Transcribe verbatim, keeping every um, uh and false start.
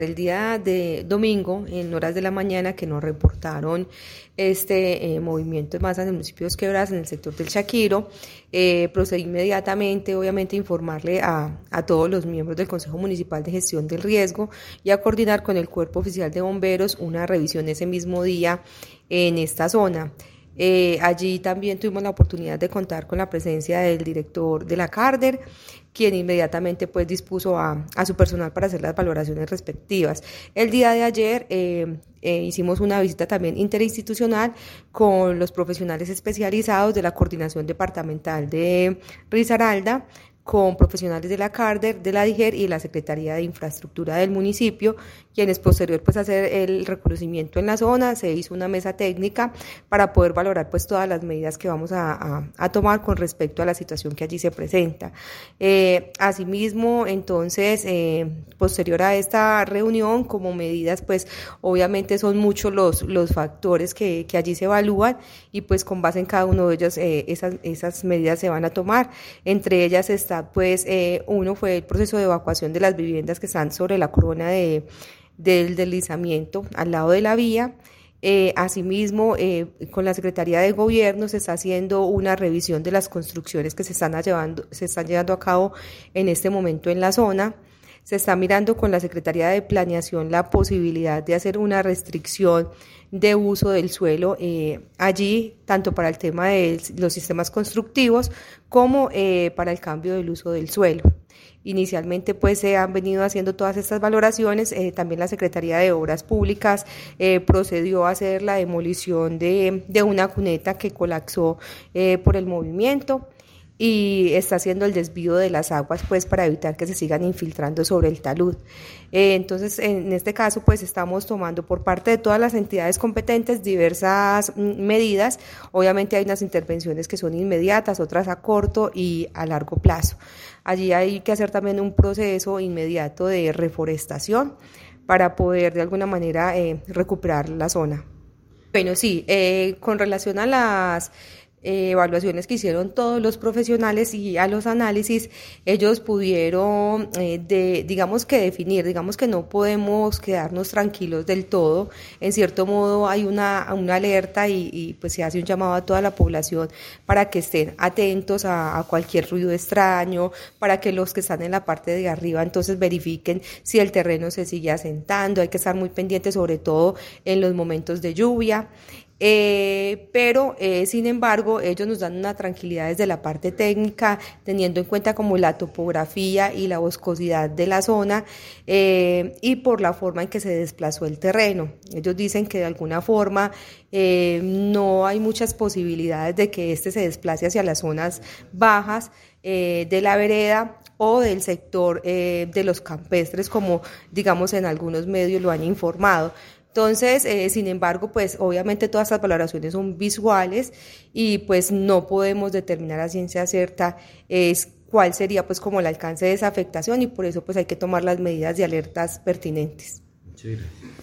El día de domingo, en horas de la mañana, que nos reportaron este eh, movimiento de masas en municipios Quebradas, en el sector del Chaquiro, eh, procedí inmediatamente, obviamente, a informarle a, a todos los miembros del Consejo Municipal de Gestión del Riesgo y a coordinar con el Cuerpo Oficial de Bomberos una revisión ese mismo día en esta zona. Eh, allí también tuvimos la oportunidad de contar con la presencia del director de la Carder, quien inmediatamente pues dispuso a, a su personal para hacer las valoraciones respectivas. El día de ayer eh, eh, hicimos una visita también interinstitucional con los profesionales especializados de la Coordinación Departamental de Risaralda, con profesionales de la Carder, de la DIGER y de la Secretaría de Infraestructura del municipio, quienes posterior pues a hacer el reconocimiento en la zona, se hizo una mesa técnica para poder valorar pues todas las medidas que vamos a, a, a tomar con respecto a la situación que allí se presenta. Eh, asimismo, entonces, eh, posterior a esta reunión, como medidas, pues obviamente son muchos los, los factores que, que allí se evalúan y pues con base en cada uno de ellos eh, esas, esas medidas se van a tomar. Entre ellas está pues eh, uno fue el proceso de evacuación de las viviendas que están sobre la corona de del deslizamiento al lado de la vía. Eh, asimismo, eh, con la Secretaría de Gobierno se está haciendo una revisión de las construcciones que se están llevando, se están llevando a cabo en este momento en la zona. Se está mirando con la Secretaría de Planeación la posibilidad de hacer una restricción de uso del suelo eh, allí, tanto para el tema de los sistemas constructivos como eh, para el cambio del uso del suelo. Inicialmente pues se han venido haciendo todas estas valoraciones, eh, también la Secretaría de Obras Públicas eh, procedió a hacer la demolición de, de una cuneta que colapsó eh, por el movimiento y está haciendo el desvío de las aguas pues para evitar que se sigan infiltrando sobre el talud. Eh, entonces en este caso pues estamos tomando por parte de todas las entidades competentes diversas medidas. Obviamente hay unas intervenciones que son inmediatas, otras a corto y a largo plazo. Allí hay que hacer también un proceso inmediato de reforestación para poder de alguna manera eh, recuperar la zona. Bueno, sí, eh, con relación a las Eh, evaluaciones que hicieron todos los profesionales y a los análisis, ellos pudieron, eh, de, digamos que definir, digamos que no podemos quedarnos tranquilos del todo. En cierto modo hay una, una alerta y, y pues se hace un llamado a toda la población para que estén atentos a, a cualquier ruido extraño, para que los que están en la parte de arriba entonces verifiquen si el terreno se sigue asentando. Hay que estar muy pendientes sobre todo en los momentos de lluvia. Eh, pero eh, sin embargo ellos nos dan una tranquilidad desde la parte técnica, teniendo en cuenta como la topografía y la boscosidad de la zona eh, y por la forma en que se desplazó el terreno. Ellos dicen que de alguna forma eh, no hay muchas posibilidades de que este se desplace hacia las zonas bajas eh, de la vereda o del sector eh, de los campestres, como digamos en algunos medios lo han informado. Entonces, eh, sin embargo, pues obviamente todas estas valoraciones son visuales y pues no podemos determinar a ciencia cierta es cuál sería pues como el alcance de esa afectación y por eso pues hay que tomar las medidas de alertas pertinentes. Sí.